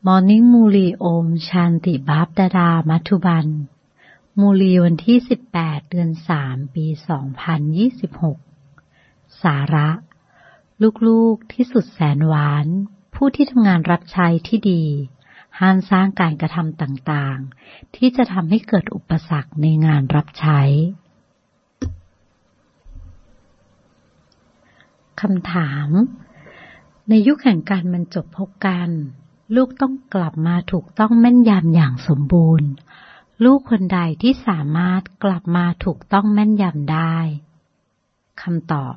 Morning มูลีโอมชานติบาปดาดามัทุบันมูลีวันที่18เดือน3ปี2026สาระลูกๆที่สุดแสนหวานผู้ที่ทำงานรับใช้ที่ดีห้ามสร้างการกระทำต่างๆที่จะทำให้เกิดอุปสรรคในงานรับใช้คำถามในยุคแห่งการบรรจบพบกันลูกต้องกลับมาถูกต้องแม่นยำอย่างสมบูรณ์ลูกคนใดที่สามารถกลับมาถูกต้องแม่นยำได้คำตอบ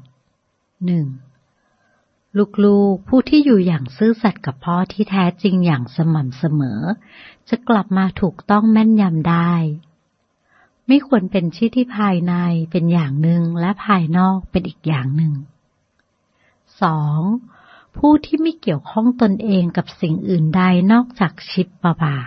1. ลูกๆผู้ที่อยู่อย่างซื่อสัตย์กับพ่อที่แท้จริงอย่างสม่ำเสมอจะกลับมาถูกต้องแม่นยำได้ไม่ควรเป็นที่ภายในเป็นอย่างหนึ่งและภายนอกเป็นอีกอย่างหนึ่ง 2. ผู้ที่ไม่เกี่ยวข้องตนเองกับสิ่งอื่นใดนอกจากชิปปะบา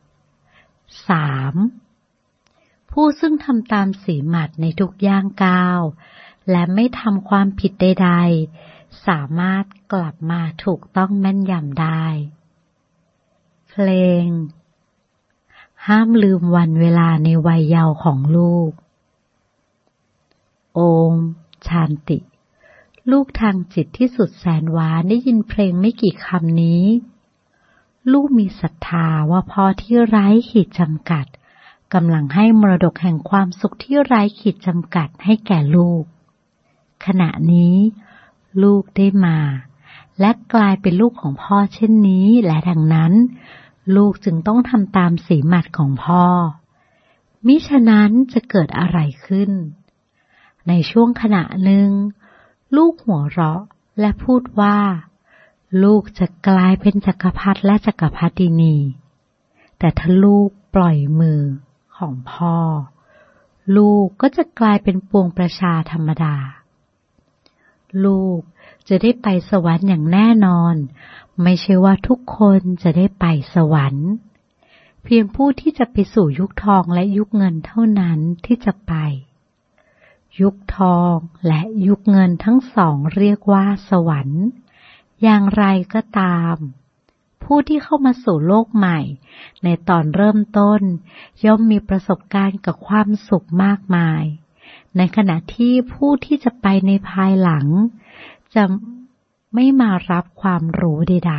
3. ผู้ซึ่งทำตามสีหมัดในทุกย่างก้าวและไม่ทำความผิดใดๆสามารถกลับมาถูกต้องแม่นยำได้เพลงห้ามลืมวันเวลาในวัยเยาว์ของลูกโอมชานติลูกทางจิตที่สุดแสนหวานได้ยินเพลงไม่กี่คำนี้ลูกมีศรัทธาว่าพ่อที่ไร้ขีดจำกัดกำลังให้มรดกแห่งความสุขที่ไร้ขีดจำกัดให้แก่ลูกขณะนี้ลูกได้มาและกลายเป็นลูกของพ่อเช่นนี้และดังนั้นลูกจึงต้องทำตามสีหมัดของพ่อมิฉะนั้นจะเกิดอะไรขึ้นในช่วงขณะหนึ่งลูกหัวเราะและพูดว่าลูกจะกลายเป็นจักรพรรดิและจักรพรรดินีแต่ถ้าลูกปล่อยมือของพ่อลูกก็จะกลายเป็นปวงประชาธรรมดาลูกจะได้ไปสวรรค์อย่างแน่นอนไม่ใช่ว่าทุกคนจะได้ไปสวรรค์เพียงผู้ที่จะไปสู่ยุคทองและยุคเงินเท่านั้นที่จะไปยุคทองและยุคเงินทั้งสองเรียกว่าสวรรค์อย่างไรก็ตามผู้ที่เข้ามาสู่โลกใหม่ในตอนเริ่มต้นย่อมมีประสบการณ์กับความสุขมากมายในขณะที่ผู้ที่จะไปในภายหลังจะไม่มารับความรู้ใด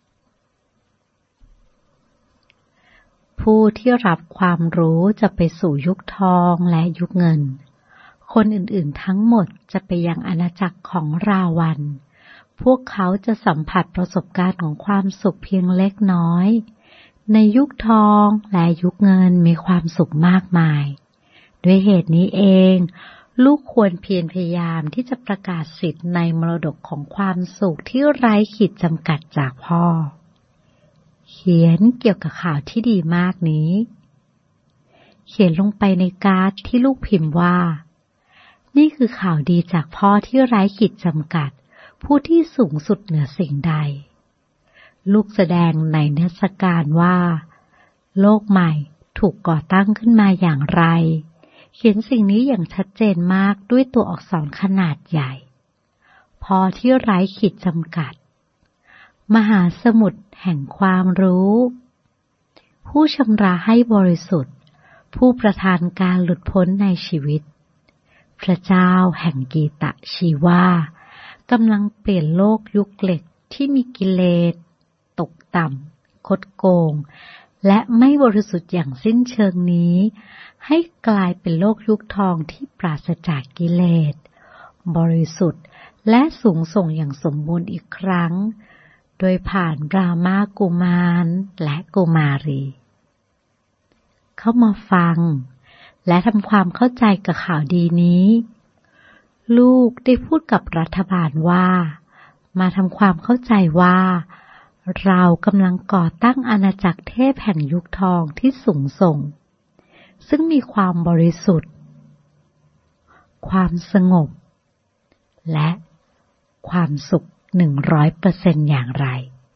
ๆผู้ที่รับความรู้จะไปสู่ยุคทองและยุคเงินคนอื่นๆทั้งหมดจะไปยังอาณาจักรของราวันพวกเขาจะสัมผัสประสบการณ์ของความสุขเพียงเล็กน้อยในยุคทองและยุคเงินมีความสุขมากมายด้วยเหตุนี้เองลูกควรเพียรพยายามที่จะประกาศสิทธิ์ในมรดกของความสุขที่ไร้ขีดจำกัดจากพ่อเขียนเกี่ยวกับข่าวที่ดีมากนี้เขียนลงไปในการ์ดที่ลูกพิมพ์ว่านี่คือข่าวดีจากพ่อที่ไร้ขีดจำกัดผู้ที่สูงสุดเหนือสิ่งใดลูกแสดงในเทศกาลว่าโลกใหม่ถูกก่อตั้งขึ้นมาอย่างไรเขียนสิ่งนี้อย่างชัดเจนมากด้วยตัวอักษรขนาดใหญ่พ่อที่ไร้ขีดจำกัดมหาสมุทรแห่งความรู้ผู้ชำระให้บริสุทธิ์ผู้ประทานการหลุดพ้นในชีวิตพระเจ้าแห่งกีตะชีวากำลังเปลี่ยนโลกยุคเหล็กที่มีกิเลสตกต่ำคดโกงและไม่บริสุทธิ์อย่างสิ้นเชิงนี้ให้กลายเป็นโลกยุคทองที่ปราศจากกิเลสบริสุทธิ์และสูงส่งอย่างสมบูรณ์อีกครั้งโดยผ่านรามากุมารและกุมารีเข้ามาฟังและทำความเข้าใจกับข่าวดีนี้ลูกได้พูดกับรัฐบาลว่ามาทำความเข้าใจว่าเรากำลังก่อตั้งอาณาจักรเทพแห่งยุคทองที่สูงส่งซึ่งมีความบริสุทธิ์ความสงบและความสุข 100% อย่างไร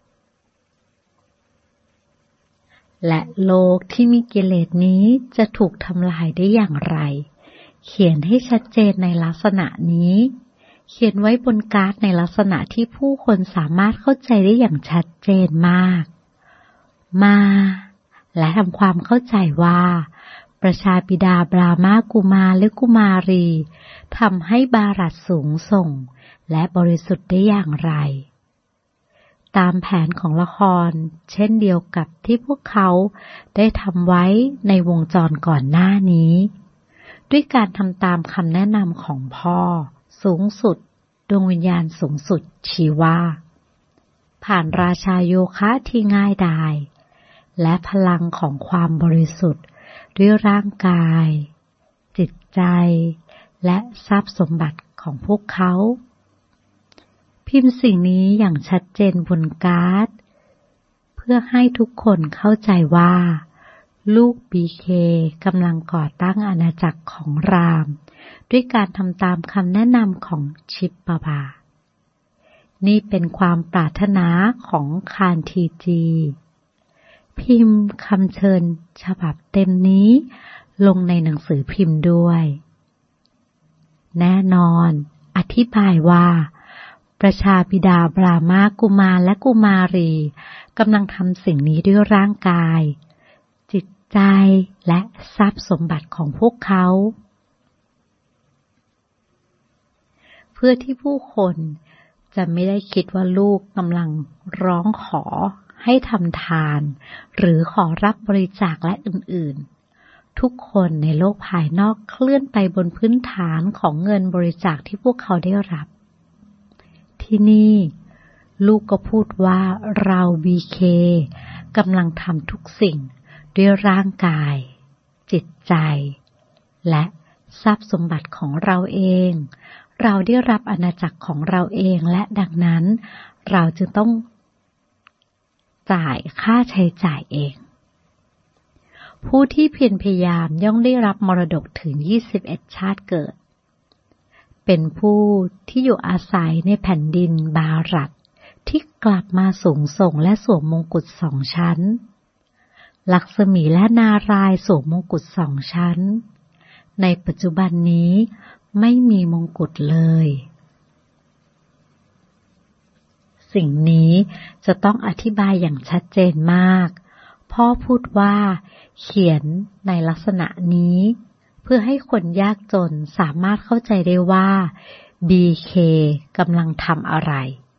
และโลกที่มีกิเลสนี้จะถูกทำลายได้อย่างไรเขียนให้ชัดเจนในลักษณะนี้เขียนไว้บนการ์ดในลักษณะที่ผู้คนสามารถเข้าใจได้อย่างชัดเจนมากมาและทำความเข้าใจว่าประชาบิดาบรามากุมารและกุมารีทำให้บารัตสูงส่งและบริสุทธิ์ได้อย่างไรตามแผนของละครเช่นเดียวกับที่พวกเขาได้ทำไว้ในวงจรก่อนหน้านี้ด้วยการทำตามคำแนะนำของพ่อสูงสุดดวงวิญญาณสูงสุดชี้ว่าผ่านราชาโยคะที่ง่ายดายและพลังของความบริสุทธิ์ด้วยร่างกายจิตใจและทรัพย์สมบัติของพวกเขาพิมพ์สิ่งนี้อย่างชัดเจนบนการ์ดเพื่อให้ทุกคนเข้าใจว่าลูกบีเคกำลังก่อตั้งอาณาจักรของรามด้วยการทำตามคำแนะนำของชิปปบานี่เป็นความปรารถนาของคานทีจีพิมพ์คำเชิญฉบับเต็มนี้ลงในหนังสือพิมพ์ด้วยแน่นอนอธิบายว่าประชาบิดาบรามากุมารและกุมารีกำลังทำสิ่งนี้ด้วยร่างกายจิตใจและทรัพย์สมบัติของพวกเขาเพื่อที่ผู้คนจะไม่ได้คิดว่าลูกกำลังร้องขอให้ทำทานหรือขอรับบริจาคและอื่นๆทุกคนในโลกภายนอกเคลื่อนไปบนพื้นฐานของเงินบริจาคที่พวกเขาได้รับที่นี่ลูกก็พูดว่าเราบีเคกำลังทำทุกสิ่งด้วยร่างกายจิตใจและทรัพย์สมบัติของเราเองเราได้รับอาณาจักรของเราเองและดังนั้นเราจึงต้องจ่ายค่าใช้จ่ายเองผู้ที่เพียรพยายามย่อมได้รับมรดกถึง21ชาติเกิดเป็นผู้ที่อยู่อาศัยในแผ่นดินบารัตที่กลับมาสูงส่งและสวมมงกุฎ2 ชั้นลักษมีและนารายณ์สวมมงกุฎ2 ชั้นในปัจจุบันนี้ไม่มีมงกุฎเลยสิ่งนี้จะต้องอธิบายอย่างชัดเจนมากพ่อพูดว่าเขียนในลักษณะนี้เพื่อให้คนยากจนสามารถเข้าใจได้ว่า BK กำลังทำอะไร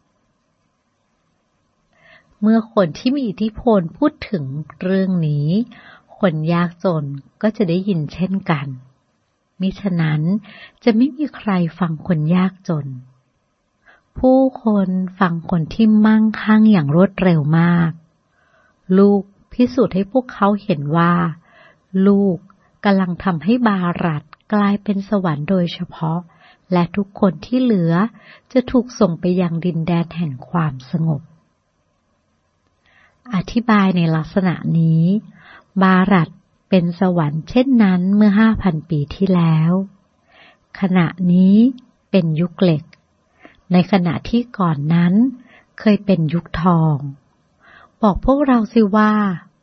เมื่อคนที่มีอิทธิพลพูดถึงเรื่องนี้คนยากจนก็จะได้ยินเช่นกันมิฉะนั้นจะไม่มีใครฟังคนยากจนผู้คนฟังคนที่มั่งคั่งอย่างรวดเร็วมากลูกพิสูจน์ให้พวกเขาเห็นว่าลูกกำลังทำให้บารัตกลายเป็นสวรรค์โดยเฉพาะและทุกคนที่เหลือจะถูกส่งไปยังดินแดนแห่งความสงบอธิบายในลักษณะนี้บารัตเป็นสวรรค์เช่นนั้นเมื่อ 5,000 ปีที่แล้วขณะนี้เป็นยุคเหล็กในขณะที่ก่อนนั้นเคยเป็นยุคทองบอกพวกเราสิว่า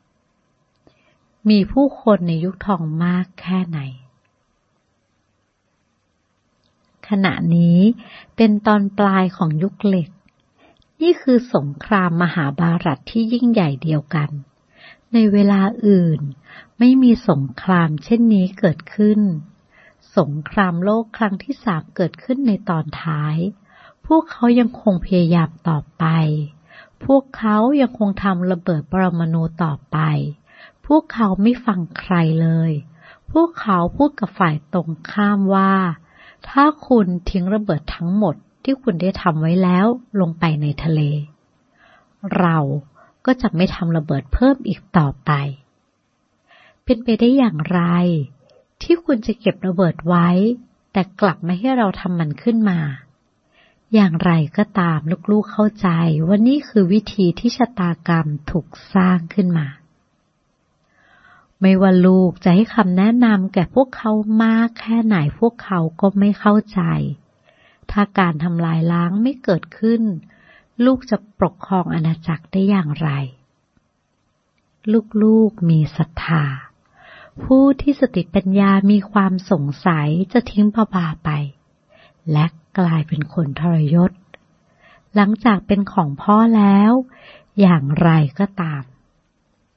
มีผู้คนในยุคทองมากแค่ไหนขณะนี้เป็นตอนปลายของยุคเหล็กนี่คือสงครามมหาบารัตที่ยิ่งใหญ่เดียวกันในเวลาอื่นไม่มีสงครามเช่นนี้เกิดขึ้นสงครามโลกครั้งที่3เกิดขึ้นในตอนท้ายพวกเขายังคงพยายามต่อไปพวกเขายังคงทำระเบิดปรมาณูต่อไปพวกเขาไม่ฟังใครเลยพวกเขาพูดกับฝ่ายตรงข้ามว่าถ้าคุณทิ้งระเบิดทั้งหมดที่คุณได้ทำไว้แล้วลงไปในทะเลเราก็จะไม่ทำระเบิดเพิ่มอีกต่อไปเป็นไปได้อย่างไรที่คุณจะเก็บระเบิดไว้แต่กลับไม่ให้เราทำมันขึ้นมาอย่างไรก็ตามลูกๆเข้าใจว่านี่คือวิธีที่ชะตากรรมถูกสร้างขึ้นมาไม่ว่าลูกจะให้คำแนะนำแก่พวกเขามากแค่ไหนพวกเขาก็ไม่เข้าใจถ้าการทำลายล้างไม่เกิดขึ้นลูกจะปกครองอาณาจักรได้อย่างไรลูกๆมีศรัทธาผู้ที่สติปัญญามีความสงสัยจะทิ้งบาไปและกลายเป็นคนทรยศหลังจากเป็นของพ่อแล้วอย่างไรก็ตาม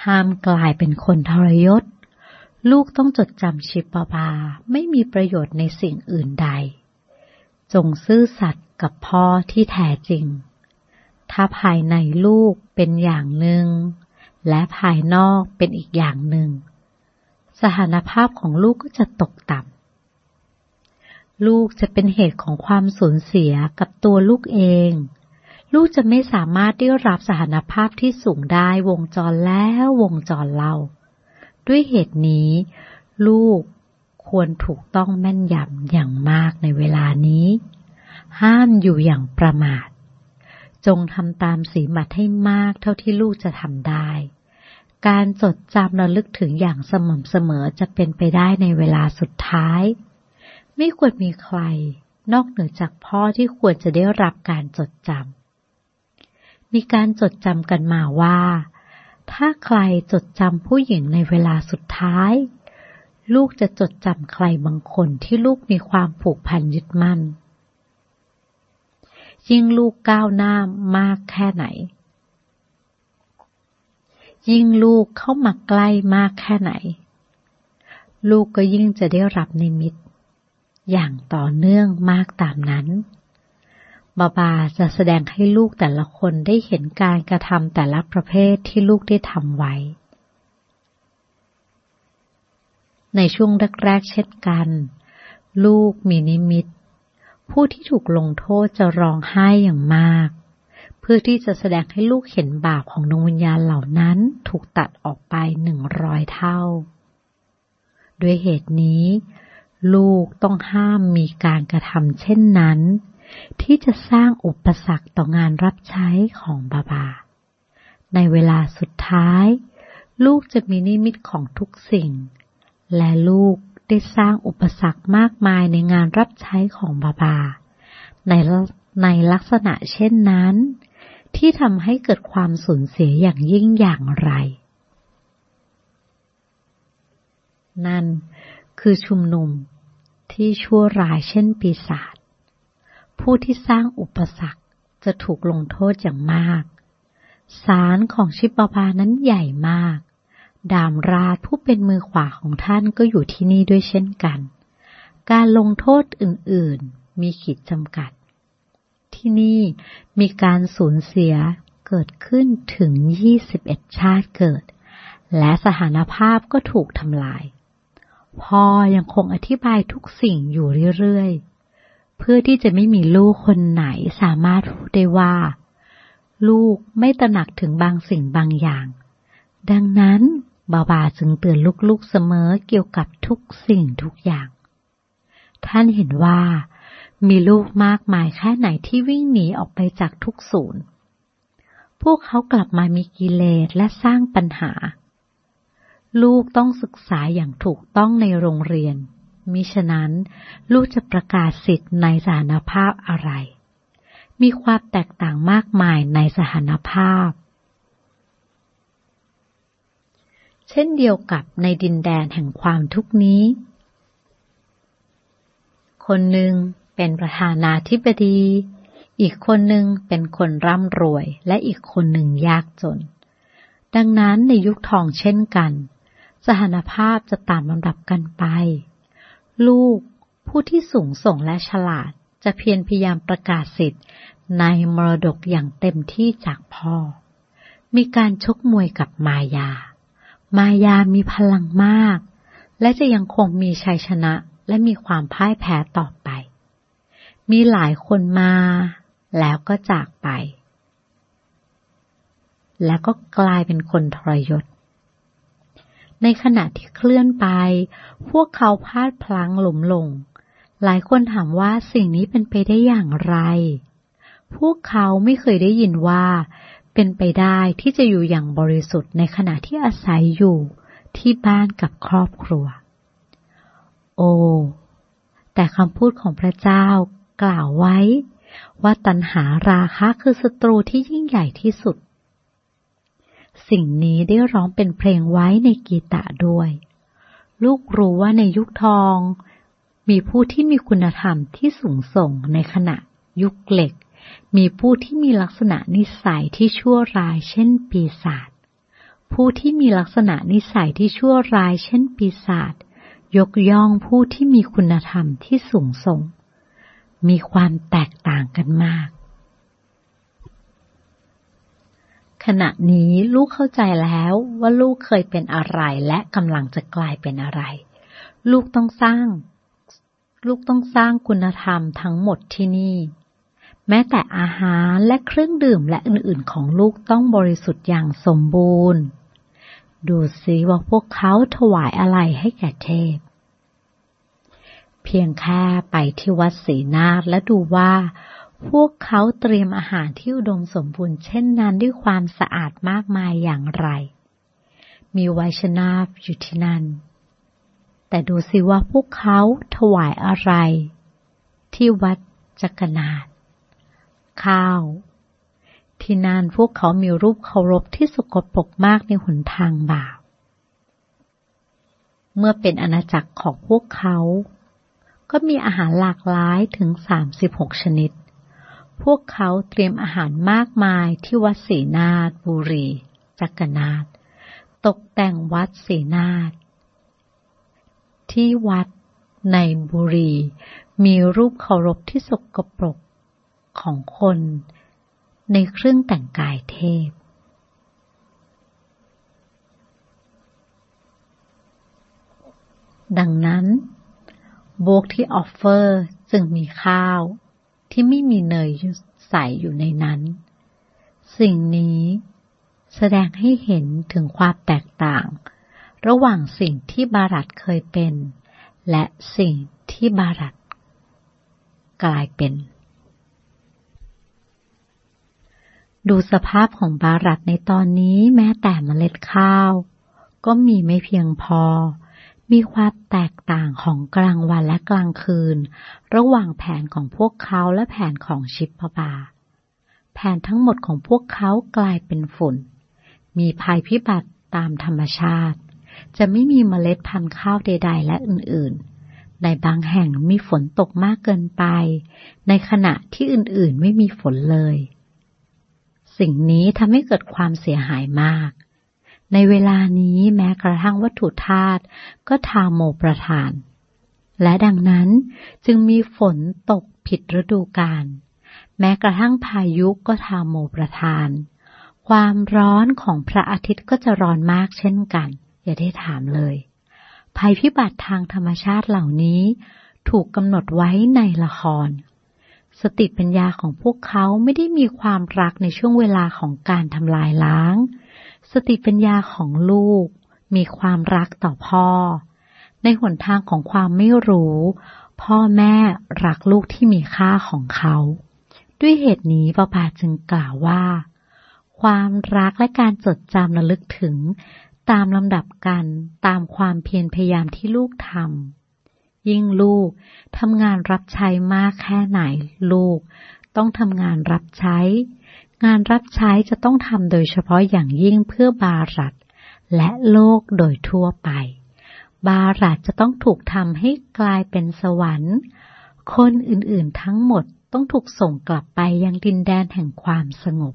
ห้ามกลายเป็นคนทรยศลูกต้องจดจำชิปบาไม่มีประโยชน์ในสิ่งอื่นใดจงซื่อสัตย์กับพ่อที่แท้จริงถ้าภายในลูกเป็นอย่างหนึ่งและภายนอกเป็นอีกอย่างหนึ่งสถานภาพของลูกก็จะตกต่ำลูกจะเป็นเหตุของความสูญเสียกับตัวลูกเองลูกจะไม่สามารถได้รับสถานภาพที่สูงได้วงจรแล้ววงจรเล่าด้วยเหตุนี้ลูกควรถูกต้องแม่นยำอย่างมากในเวลานี้ห้ามอยู่อย่างประมาทจงทำตามสีหมัดให้มากเท่าที่ลูกจะทำได้การจดจำระลึกถึงอย่างสม่ำเสมอจะเป็นไปได้ในเวลาสุดท้ายไม่ควรมีใครนอกเหนือจากพ่อที่ควรจะได้รับการจดจำมีการจดจำกันมาว่าถ้าใครจดจำผู้หญิงในเวลาสุดท้ายลูกจะจดจำใครบางคนที่ลูกมีความผูกพันยึดมั่นยิ่งลูกก้าวหน้ามากแค่ไหนยิ่งลูกเข้ามาใกล้มากแค่ไหนลูกก็ยิ่งจะได้รับนิมิตอย่างต่อเนื่องมากตามนั้นบาบาจะแสดงให้ลูกแต่ละคนได้เห็นการกระทำแต่ละประเภทที่ลูกได้ทำไว้ในช่วงแรกๆเช่นกันลูกมีนิมิตผู้ที่ถูกลงโทษจะร้องไห้อย่างมากเพื่อที่จะแสดงให้ลูกเห็นบาปของดวงวิญญาณเหล่านั้นถูกตัดออกไป100 เท่าด้วยเหตุนี้ลูกต้องห้ามมีการกระทำเช่นนั้นที่จะสร้างอุปสรรคต่องานรับใช้ของบาบาในเวลาสุดท้ายลูกจะมีนิมิตของทุกสิ่งและลูกได้สร้างอุปสรรคมากมายในงานรับใช้ของบาบาในลักษณะเช่นนั้นที่ทำให้เกิดความสูญเสียอย่างยิ่งอย่างไรนั่นคือชุมนุมที่ชั่วร้ายเช่นปีศาจผู้ที่สร้างอุปสรรคจะถูกลงโทษอย่างมากศาลของชิปบานั้นใหญ่มากดามราชผู้เป็นมือขวาของท่านก็อยู่ที่นี่ด้วยเช่นกันการลงโทษอื่นๆมีขีดจำกัดที่นี่มีการสูญเสียเกิดขึ้นถึง21 ชาติเกิดและสถานภาพก็ถูกทำลายพ่อยังคงอธิบายทุกสิ่งอยู่เรื่อยๆเพื่อที่จะไม่มีลูกคนไหนสามารถพูดได้ว่าลูกไม่ตระหนักถึงบางสิ่งบางอย่างดังนั้นบาบาจึงเตือนลูกๆเสมอเกี่ยวกับทุกสิ่งทุกอย่างท่านเห็นว่ามีลูกมากมายแค่ไหนที่วิ่งหนีออกไปจากทุกศูนย์พวกเขากลับมามีกิเลสและสร้างปัญหาลูกต้องศึกษาอย่างถูกต้องในโรงเรียนมิฉะนั้นลูกจะประกาศสิทธิ์ในสถานภาพอะไรมีความแตกต่างมากมายในสถานภาพเช่นเดียวกับในดินแดนแห่งความทุกข์นี้คนหนึ่งเป็นประธานาธิบดีอีกคนหนึ่งเป็นคนร่ำรวยและอีกคนหนึ่งยากจนดังนั้นในยุคทองเช่นกันสถานภาพจะตามลำดับกันไปลูกผู้ที่สูงส่งและฉลาดจะเพียรพยายามประกาศสิทธิ์ในมรดกอย่างเต็มที่จากพ่อมีการชกมวยกับมายามีพลังมากและจะยังคงมีชัยชนะและมีความพ่ายแพ้ต่อไปมีหลายคนมาแล้วก็จากไปแล้วก็กลายเป็นคนทรยศในขณะที่เคลื่อนไปพวกเขาพลาดพลั้งหลุมลงหลายคนถามว่าสิ่งนี้เป็นไปได้อย่างไรพวกเขาไม่เคยได้ยินว่าเป็นไปได้ที่จะอยู่อย่างบริสุทธิ์ในขณะที่อาศัยอยู่ที่บ้านกับครอบครัวโอ้แต่คำพูดของพระเจ้ากล่าวไว้ว่าตัณหาราคะคือศัตรูที่ยิ่งใหญ่ที่สุดสิ่งนี้ได้ร้องเป็นเพลงไว้ในกีตะด้วยลูกรู้ว่าในยุคทองมีผู้ที่มีคุณธรรมที่สูงส่งในขณะยุคเหล็กมีผู้ที่มีลักษณะนิสัยที่ชั่วร้ายเช่นปีศาจผู้ที่มีลักษณะนิสัยที่ชั่วร้ายเช่นปีศาจยกย่องผู้ที่มีคุณธรรมที่สูงส่งมีความแตกต่างกันมากขณะนี้ลูกเข้าใจแล้วว่าลูกเคยเป็นอะไรและกำลังจะกลายเป็นอะไรลูกต้องสร้างคุณธรรมทั้งหมดที่นี่แม้แต่อาหารและเครื่องดื่มและอื่นๆของลูกต้องบริสุทธิ์อย่างสมบูรณ์ดูสิว่าพวกเขาถวายอะไรให้แก่เทพเพียงแค่ไปที่วัดศรีนาถและดูว่าพวกเขาเตรียมอาหารที่อุดมสมบูรณ์เช่นนั้นด้วยความสะอาดมากมายอย่างไรมีไวชนาฟอยู่ที่นั่นแต่ดูสิว่าพวกเขาถวายอะไรที่วัดจักรนาถข้าวที่นั่นพวกเขามีรูปเคารพที่สกปรกมากในหนทางบาปเมื่อเป็นอาณาจักรของพวกเขาก็มีอาหารหลากหลายถึง36ชนิดพวกเขาเตรียมอาหารมากมายที่วัดศรีนาถบุรีจักรนาถตกแต่งวัดศรีนาถที่วัดในบุรีมีรูปเคารพที่สกปรกของคนในเครื่องแต่งกายเทพดังนั้นโบกที่ออฟเฟอร์จึงมีข้าวที่ไม่มีเนยใส่อยู่ในนั้นสิ่งนี้แสดงให้เห็นถึงความแตกต่างระหว่างสิ่งที่บารัตเคยเป็นและสิ่งที่บารัตกลายเป็นดูสภาพของบารัตในตอนนี้แม้แต่เมล็ดข้าวก็มีไม่เพียงพอมีความแตกต่างของกลางวันและกลางคืนระหว่างแผนของพวกเขาและแผนของชิปบาแผนทั้งหมดของพวกเขากลายเป็นฝุ่นมีภัยพิบัติตามธรรมชาติจะไม่มีเมล็ดพันธุ์ข้าวใดๆและอื่นๆในบางแห่งมีฝนตกมากเกินไปในขณะที่อื่นๆไม่มีฝนเลยสิ่งนี้ทำให้เกิดความเสียหายมากในเวลานี้แม้กระทั่งวัตถุธาตุก็ทาโมประทานและดังนั้นจึงมีฝนตกผิดฤดูกาลแม้กระทั่งพายุก็ทาโมประทานความร้อนของพระอาทิตย์ก็จะร้อนมากเช่นกันอย่าได้ถามเลยภัยพิบัติทางธรรมชาติเหล่านี้ถูกกำหนดไว้ในละครสติปัญญาของพวกเขาไม่ได้มีความรักในช่วงเวลาของการทำลายล้างสติปัญญาของลูกมีความรักต่อพ่อในหนทางของความไม่รู้พ่อแม่รักลูกที่มีค่าของเขาด้วยเหตุนี้ปาปาจึงกล่าวว่าความรักและการจดจำระลึกถึงตามลำดับกันตามความเพียรพยายามที่ลูกทำยิ่งลูกทำงานรับใช้มากแค่ไหนลูกต้องทำงานรับใช้งานรับใช้จะต้องทำโดยเฉพาะอย่างยิ่งเพื่อบารัตและโลกโดยทั่วไปบารัตจะต้องถูกทำให้กลายเป็นสวรรค์คนอื่นๆทั้งหมดต้องถูกส่งกลับไปยังดินแดนแห่งความสง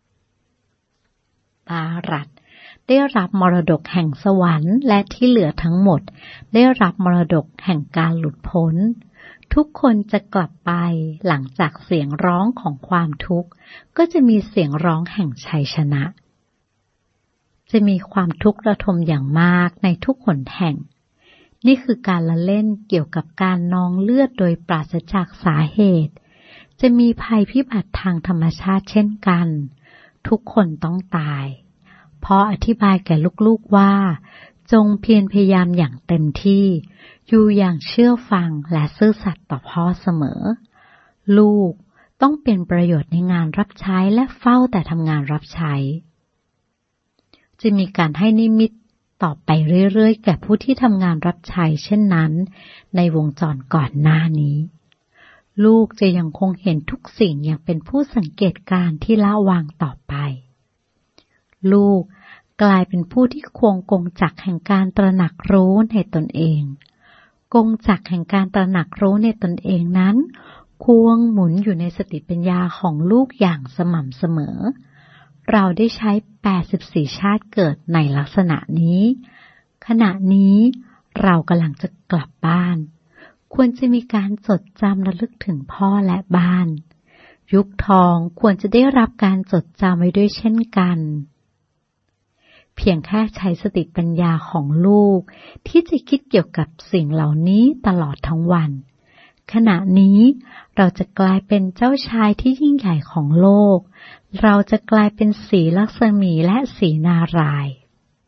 บบารัตได้รับมรดกแห่งสวรรค์และที่เหลือทั้งหมดได้รับมรดกแห่งการหลุดพ้นทุกคนจะกลับไปหลังจากเสียงร้องของความทุกข์ก็จะมีเสียงร้องแห่งชัยชนะจะมีความทุกข์ระทมอย่างมากในทุกหนแห่งนี่คือการละเล่นเกี่ยวกับการนองเลือดโดยปราศจากสาเหตุจะมีภัยพิบัติทางธรรมชาติเช่นกันทุกคนต้องตายพ่ออธิบายแก่ลูกๆว่าจงเพียรพยายามอย่างเต็มที่อยู่อย่างเชื่อฟังและซื่อสัตย์ต่อพ่อเสมอลูกต้องเป็นประโยชน์ในงานรับใช้และเฝ้าแต่ทำงานรับใช้จะมีการให้นิมิตต่อไปเรื่อยๆแก่ผู้ที่ทำงานรับใช้เช่นนั้นในวงจรก่อนหน้านี้ลูกจะยังคงเห็นทุกสิ่งอย่างเป็นผู้สังเกตการณ์ที่ละวางต่อไปลูกกลายเป็นผู้ที่ควงกงจักรแห่งการตระหนักรู้ในตนเองกงจักรแห่งการตระหนักรู้ในตนเองนั้นควงหมุนอยู่ในสติปัญญาของลูกอย่างสม่ำเสมอเราได้ใช้84ชาติเกิดในลักษณะนี้ขณะนี้เรากำลังจะกลับบ้านควรจะมีการจดจำระลึกถึงพ่อและบ้านยุคทองควรจะได้รับการจดจำไว้ด้วยเช่นกันเพียงแค่ใช้สติปัญญาของลูกที่จะคิดเกี่ยวกับสิ่งเหล่านี้ตลอดทั้งวันขณะนี้เราจะกลายเป็นเจ้าชายที่ยิ่งใหญ่ของโลกเราจะกลายเป็นสีลักษมีและสีนารายณ์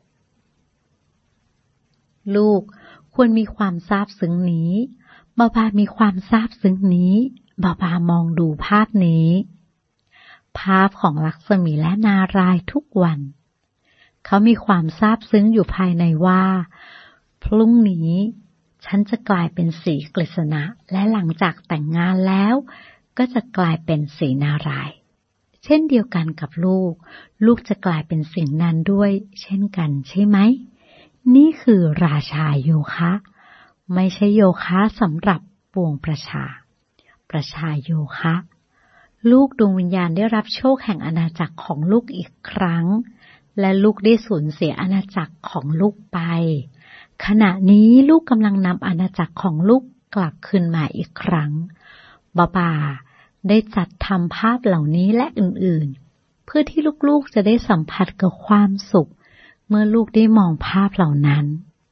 ลูกควรมีความซาบซึ้งนี้บาบามีความซาบซึ้งนี้บาบามองดูภาพนี้ภาพของลักษมีและนารายณ์ทุกวันเขามีความซาบซึ้งอยู่ภายในว่าพรุ่งนี้ฉันจะกลายเป็นสีกฤษณะและหลังจากแต่งงานแล้วก็จะกลายเป็นสีนารายณ์เช่นเดียวกันกับลูกจะกลายเป็นสิ่งนั้นด้วยเช่นกันใช่ไหมนี่คือราชาโยคะไม่ใช่โยคะสำหรับปวงประชาโยคะลูกดวงวิญญาณได้รับโชคแห่งอาณาจักรของลูกอีกครั้งและลูกได้สูญเสียอาณาจักรของลูกไปขณะนี้ลูกกำลังนำอาณาจักรของลูกกลับคืนมาอีกครั้งบาบาได้จัดทำภาพเหล่านี้และอื่นๆเพื่อที่ลูกๆจะได้สัมผัสกับความสุขเมื่อลูกได้มองภาพเหล่านั้น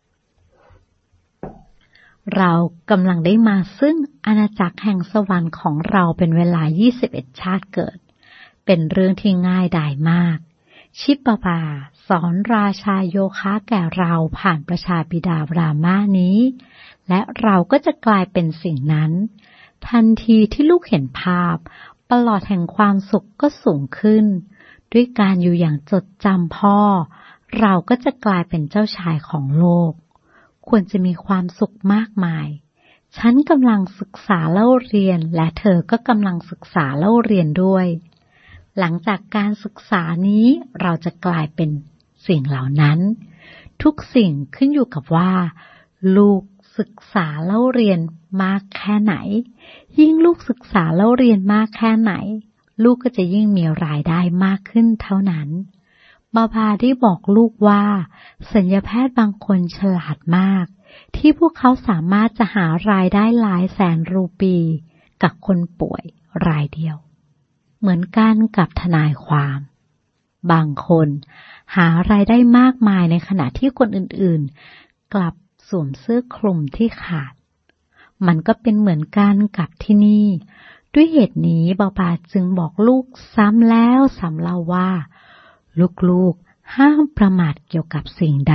เรากำลังได้มาซึ่งอาณาจักรแห่งสวรรค์ของเราเป็นเวลา21ชาติเกิดเป็นเรื่องที่ง่ายดายมากชิปบาสอนราชาโยคะแก่เราผ่านประชาบิดาบรามานี้และเราก็จะกลายเป็นสิ่งนั้นทันทีที่ลูกเห็นภาพประหลอดแห่งความสุขก็สูงขึ้นด้วยการอยู่อย่างจดจำพ่อเราก็จะกลายเป็นเจ้าชายของโลกควรจะมีความสุขมากมายฉันกำลังศึกษาเล่าเรียนและเธอก็กำลังศึกษาเล่าเรียนด้วยหลังจากการศึกษานี้เราจะกลายเป็นสิ่งเหล่านั้นทุกสิ่งขึ้นอยู่กับว่าลูกศึกษาเล่าเรียนมากแค่ไหนยิ่งลูกศึกษาเล่าเรียนมากแค่ไหนลูกก็จะยิ่งมีรายได้มากขึ้นเท่านั้นบาบาได้บอกลูกว่าศัลยแพทย์บางคนฉลาดมากที่พวกเขาสามารถจะหารายได้หลายแสนรูปีกับคนป่วยรายเดียวเหมือนกันกับทนายความบางคนหารายได้มากมายในขณะที่คนอื่นๆกลับสวมเสื้อคลุมที่ขาดมันก็เป็นเหมือนกันกับที่นี่ด้วยเหตุนี้บาบาจึงบอกลูกซ้ำแล้วซ้ำเล่าว่าลูกๆห้ามประมาทเกี่ยวกับสิ่งใด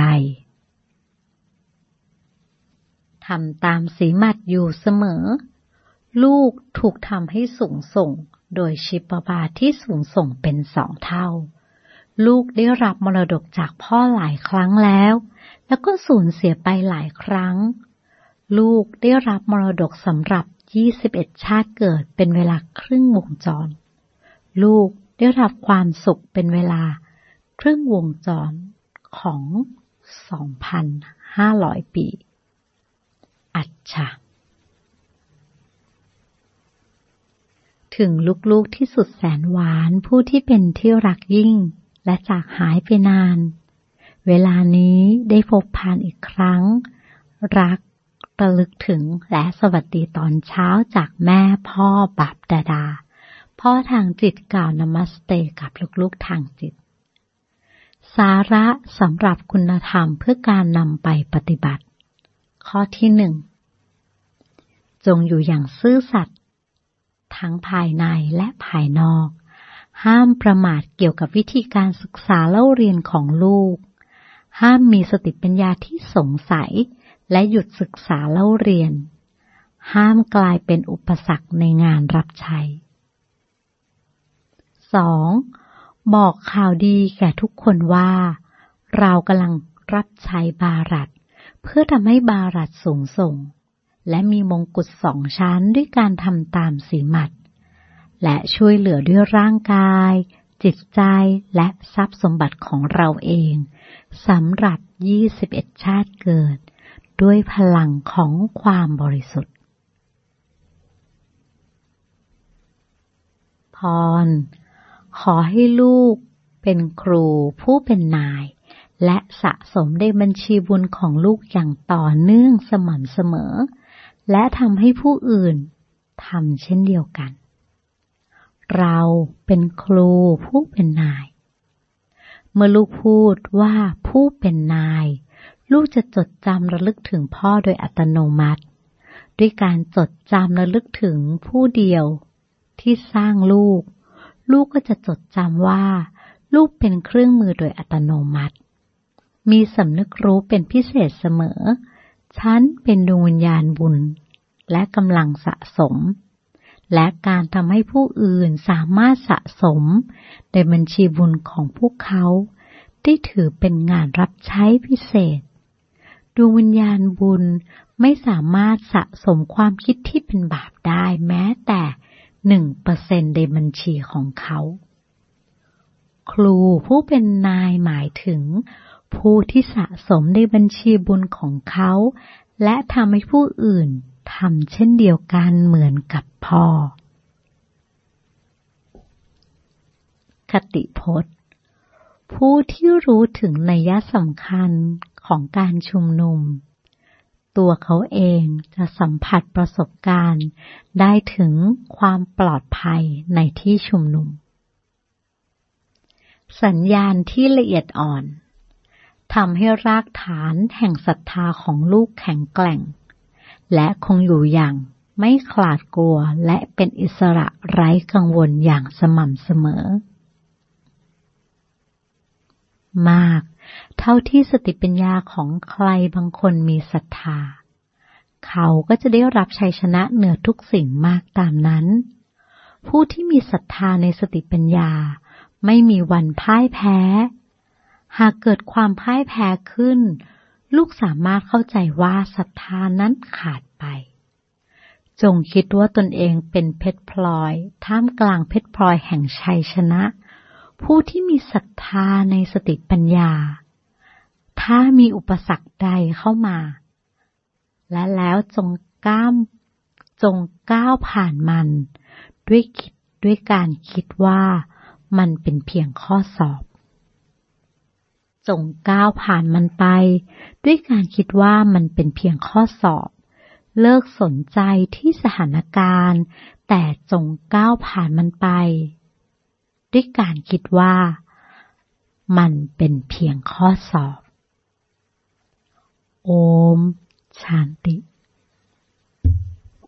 ทำตามสีมัดอยู่เสมอลูกถูกทำให้สูงส่งโดยชิปบาที่สูงส่งเป็น2 เท่าลูกได้รับมรดกจากพ่อหลายครั้งแล้วก็สูญเสียไปหลายครั้งลูกได้รับมรดกสำหรับ21ชาติเกิดเป็นเวลาครึ่งวงจรลูกได้รับความสุขเป็นเวลาครึ่งวงจรของ 2,500 ปีอัจฉะถึงลูกๆที่สุดแสนหวานผู้ที่เป็นที่รักยิ่งและจากหายไปนานเวลานี้ได้พบผ่านอีกครั้งรักระลึกถึงและสวัสดีตอนเช้าจากแม่พ่อบัพดาดาพ่อทางจิตกล่าวนามัสเตกับลูกๆทางจิตสาระสำหรับคุณธรรมเพื่อการนำไปปฏิบัติข้อที่ 1จงอยู่อย่างซื่อสัตย์ทั้งภายในและภายนอกห้ามประมาทเกี่ยวกับวิธีการศึกษาเล่าเรียนของลูกห้ามมีสติปัญญาที่สงสัยและหยุดศึกษาเล่าเรียนห้ามกลายเป็นอุปสรรคในงานรับใช้ 2. บอกข่าวดีแก่ทุกคนว่าเรากำลังรับใช้บารัตเพื่อทำให้บารัตสูงส่งและมีมงกุฎ2 ชั้นด้วยการทำตามสีมัดและช่วยเหลือด้วยร่างกายจิตใจและทรัพย์สมบัติของเราเองสำหรับ21ชาติเกิดด้วยพลังของความบริสุทธิ์พรขอให้ลูกเป็นครูผู้เป็นนายและสะสมในบัญชีบุญของลูกอย่างต่อเนื่องสม่ำเสมอและทำให้ผู้อื่นทำเช่นเดียวกันเราเป็นครูผู้เป็นนายเมื่อลูกพูดว่าผู้เป็นนายลูกจะจดจำระลึกถึงพ่อโดยอัตโนมัติด้วยการจดจำระลึกถึงผู้เดียวที่สร้างลูกก็จะจดจำว่าลูกเป็นเครื่องมือโดยอัตโนมัติมีสำนึกรู้เป็นพิเศษเสมอฉันเป็นดวงวิญญาณบุญและกำลังสะสมและการทำให้ผู้อื่นสามารถสะสมในบัญชีบุญของพวกเขาได้ถือเป็นงานรับใช้พิเศษดวงวิญญาณบุญไม่สามารถสะสมความคิดที่เป็นบาปได้แม้แต่ 1% ในบัญชีของเขาครูผู้เป็นนายหมายถึงผู้ที่สะสมในบัญชีบุญของเขาและทำให้ผู้อื่นทำเช่นเดียวกันเหมือนกับพ่อคติพจน์ผู้ที่รู้ถึงนัยสำคัญของการชุมนุมตัวเขาเองจะสัมผัสประสบการณ์ได้ถึงความปลอดภัยในที่ชุมนุมสัญญาณที่ละเอียดอ่อนทำให้รากฐานแห่งศรัทธาของลูกแข็งแกร่งและคงอยู่อย่างไม่ขลาดกลัวและเป็นอิสระไร้กังวลอย่างสม่ำเสมอมากเท่าที่สติปัญญาของใครบางคนมีศรัทธาเขาก็จะได้รับชัยชนะเหนือทุกสิ่งมากตามนั้นผู้ที่มีศรัทธาในสติปัญญาไม่มีวันพ่ายแพ้หากเกิดความพ่ายแพ้ขึ้นลูกสามารถเข้าใจว่าศรัทธานั้นขาดไปจงคิดว่าตนเองเป็นเพชรพลอยท่ามกลางเพชรพลอยแห่งชัยชนะผู้ที่มีศรัทธาในสติปัญญาถ้ามีอุปสรรคใดเข้ามาและแล้วจงก้าวผ่านมันด้วยการคิดว่ามันเป็นเพียงข้อสอบจงก้าวผ่านมันไปด้วยการคิดว่ามันเป็นเพียงข้อสอบเลิกสนใจที่สถานการณ์แต่จงก้าวผ่านมันไปด้วยการคิดว่ามันเป็นเพียงข้อสอบโอม ชันติ